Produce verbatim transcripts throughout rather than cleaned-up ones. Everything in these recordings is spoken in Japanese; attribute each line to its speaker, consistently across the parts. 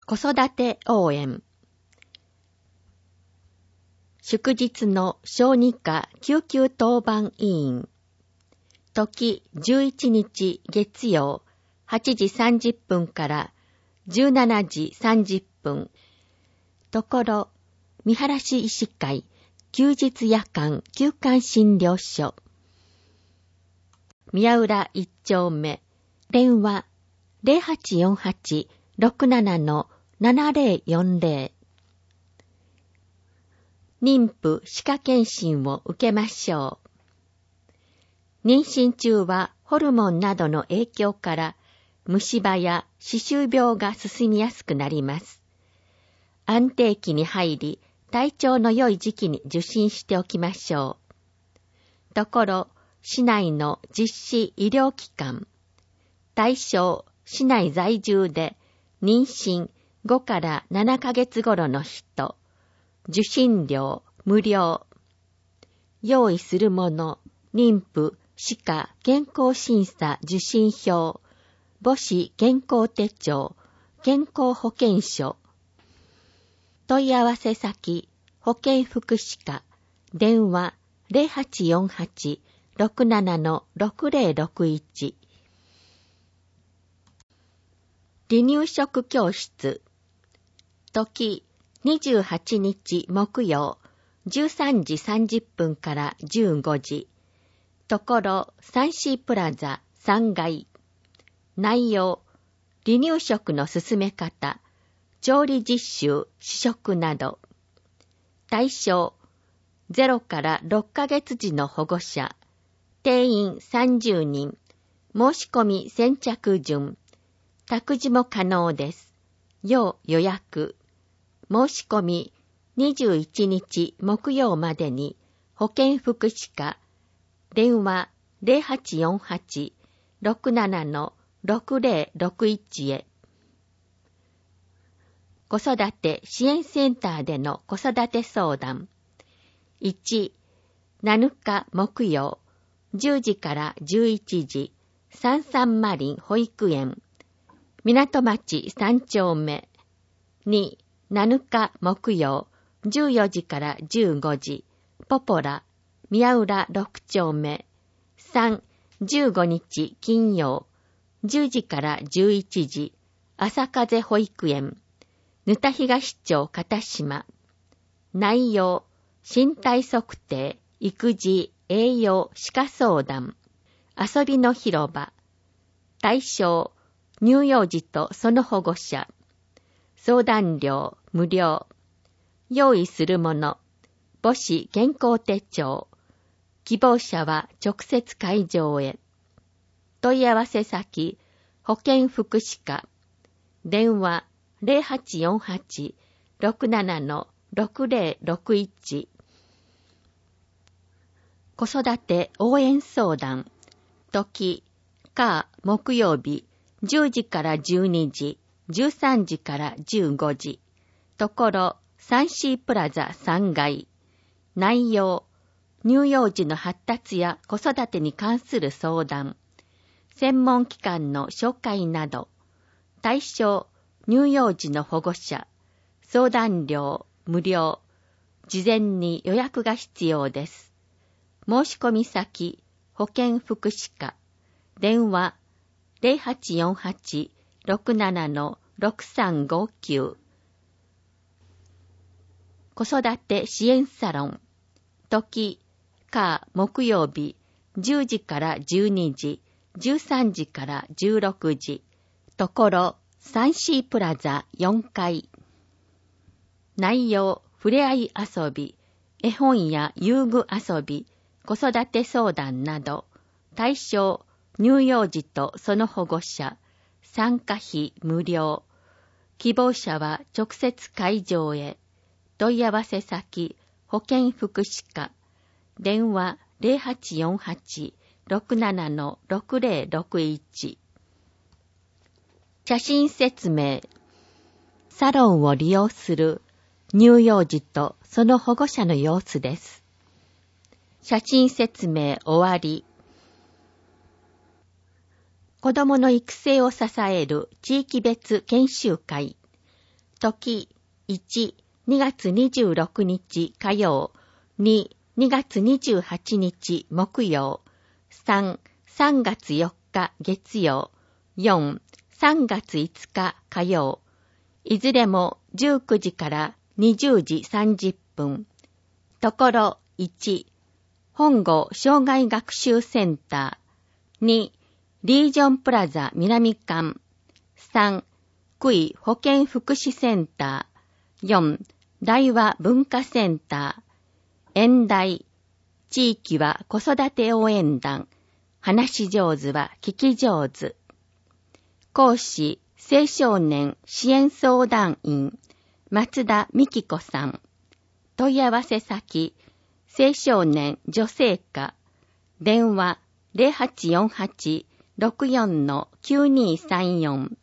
Speaker 1: 子育て応援。祝日の小児科救急当番委員。時じゅういちにち月曜はちじさんじゅっぷんからじゅうしちじさんじゅっぷん。ところ、見晴し医師会休日夜間休館診療所。宮浦一丁目。電話 ゼロはちよんはち ろくなな ななゼロよんゼロ。妊婦歯科検診を受けましょう。妊娠中はホルモンなどの影響から虫歯や歯周病が進みやすくなります。安定期に入り、体調の良い時期に受診しておきましょう。ところ、市内の実施医療機関、対象、市内在住で妊娠ごからななかげつ頃の人、受診料無料。用意するもの、妊婦、歯科健康審査受診票、母子健康手帳、健康保険証。問い合わせ先、保健福祉課、電話 ゼロはちよんはち ろくなな ろくゼロろくいち。離乳食教室。時にじゅうはちにち木曜じゅうさんじさんじゅっぷんからじゅうごじ。ところサンシープラザさんがい。内容、離乳食の進め方、調理実習、試食など。対象、ゼロからろっかげつ児の保護者。定員さんじゅうにん。申し込み先着順。託児も可能です。要予約。申し込みにじゅういちにち木曜までに保健福祉課。電話 ゼロはちよんはち ろくなな ろくゼロろくいち へ。子育て支援センターでの子育て相談。いち、なのか木曜、じゅうじからじゅういちじ、さんさんマリン保育園、港町さんちょうめ。に、なのか木曜、じゅうよじからじゅうごじ、ポポラ、宮浦ろくちょうめ。さん、じゅうごにち金曜、じゅうじからじゅういちじ、朝風保育園、沼田東町片島。内容、身体測定、育児、栄養、歯科相談。遊びの広場。対象、乳幼児とその保護者。相談料、無料。用意するもの、母子健康手帳。希望者は直接会場へ。問い合わせ先、保健福祉課。電話ゼロはちよんはち ろくなな ろくゼロろくいち。子育て応援相談。時、火、木曜日、じゅうじからじゅうにじ、じゅうさんじからじゅうごじ。ところ、サンシープラザさんがい。内容、乳幼児の発達や子育てに関する相談。専門機関の紹介など。対象、乳幼児の保護者。相談料、無料。事前に予約が必要です。申し込み先、保健福祉課。電話、ゼロはちよんはち ろくなな ろくさんごきゅう。子育て支援サロン。時、火、木曜日、じゅうじからじゅうにじ、じゅうさんじからじゅうろくじ。ところ、サンシープラザよんかい。内容、ふれあい遊び、絵本や遊具遊び、子育て相談など。対象、乳幼児とその保護者。参加費無料。希望者は直接会場へ。問い合わせ先、保健福祉課。電話ゼロはちよんはち ろくなな ろくゼロろくいち。写真説明。サロンを利用する乳幼児とその保護者の様子です。写真説明終わり。子どもの育成を支える地域別研修会。 時、いち、にがつにじゅうろくにち火曜、に、にがつにじゅうはちにち木曜、さん、さんがつよっか月曜、よん、さんがついつか火曜、いずれもじゅうくじからにじゅうじさんじゅっぷん。ところいち、本郷障害学習センター。に、リージョンプラザ南館。さん、区医保健福祉センター。よん、大和文化センター。演題、地域は子育て応援団。話し上手は聞き上手。講師、青少年支援相談員、松田美希子さん。問い合わせ先、青少年女性課。電話 ゼロはちよんはち ろくよん きゅうにさんよん。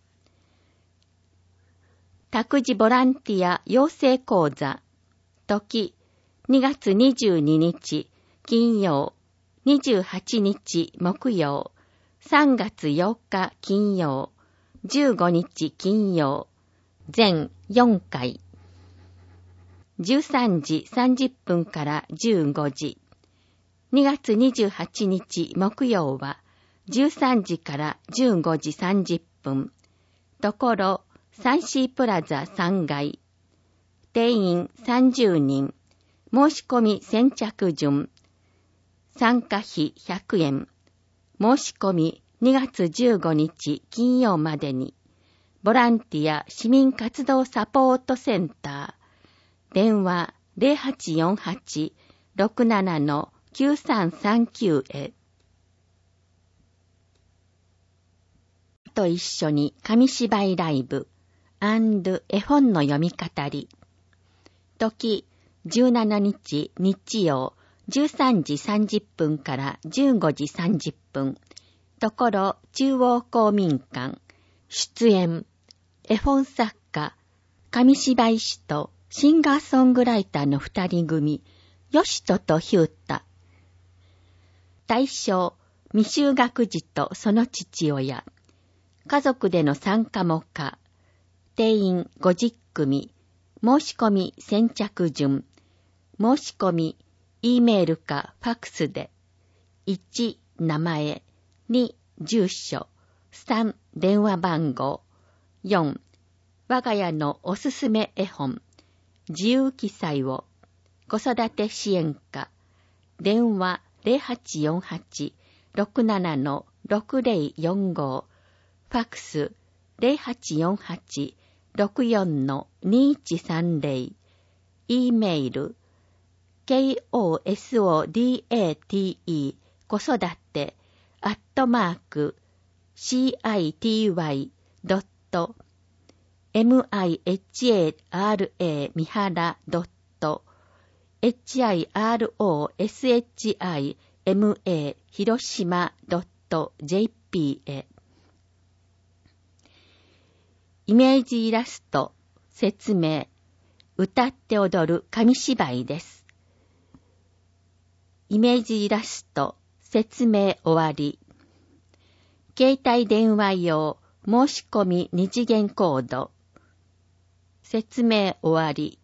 Speaker 1: 託児ボランティア養成講座。時、にがつにじゅうににち金曜、にじゅうはちにち木曜、さんがつよっか金曜、じゅうごにち金曜、全よんかい。じゅうさんじさんじゅっぷんからじゅうごじ。にがつにじゅうはちにち木曜はじゅうさんじからじゅうごじさんじゅっぷん。ところ、サンシープラザさんがい。定員さんじゅうにん。申し込み先着順。参加費ひゃくえん。申し込みにがつじゅうごにち金曜までに。ボランティア市民活動サポートセンター。電話 ゼロはちよんはち ろくなな きゅうさんさんきゅう へ。と一緒に紙芝居ライブ&絵本の読み語り。時、じゅうしちにち日曜、じゅうさんじさんじゅっぷんからじゅうごじさんじゅっぷん。ところ、中央公民館。出演、絵本作家、紙芝居師とシンガーソングライターの二人組、ヨシトとヒュータ。対象、未就学児とその父親。家族での参加も可。定員ごじゅっくみ。申し込み先着順。申し込み、E メールかファックスで。いち、名前。に、住所。さん、電話番号。よん、我が家のおすすめ絵本。自由記載を。子育て支援課。電話 ゼロはちよんはち ろくなな ろくぜろよんご。ファックス ゼロはちよんはち ろくよん にいちさんぜろ。E メール コソダテ 子育てアットマーク シーアイティーワイ ドット ミハラ ミハラ ドット ヒロシマ 広島 ドット ジェーピー へ。イメージイラスト、説明、歌って踊る紙芝居です。イメージイラスト、説明終わり。携帯電話用申し込み二次元コード。説明終わり。